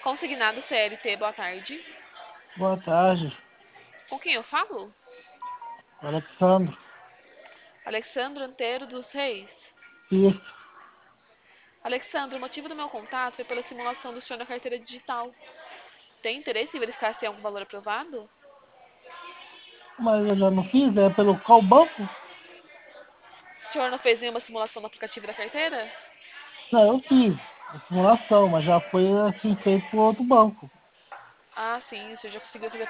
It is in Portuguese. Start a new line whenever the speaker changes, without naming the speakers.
Consignado CLT, boa tarde.
Boa tarde,
Com quem eu falo?
Alexandre.
Alexandro Antero dos Reis.
Isso.
Alexandro, o motivo do meu contato foi pela simulação do senhor na carteira digital. Tem interesse em verificar se tem algum valor aprovado?
Mas eu já não fiz, é pelo qual banco?
O senhor não fez nenhuma simulação no aplicativo da carteira?
Não, eu fiz a simulação, mas já foi assim feito por outro banco.
Ah, sim, o senhor já conseguiu fazer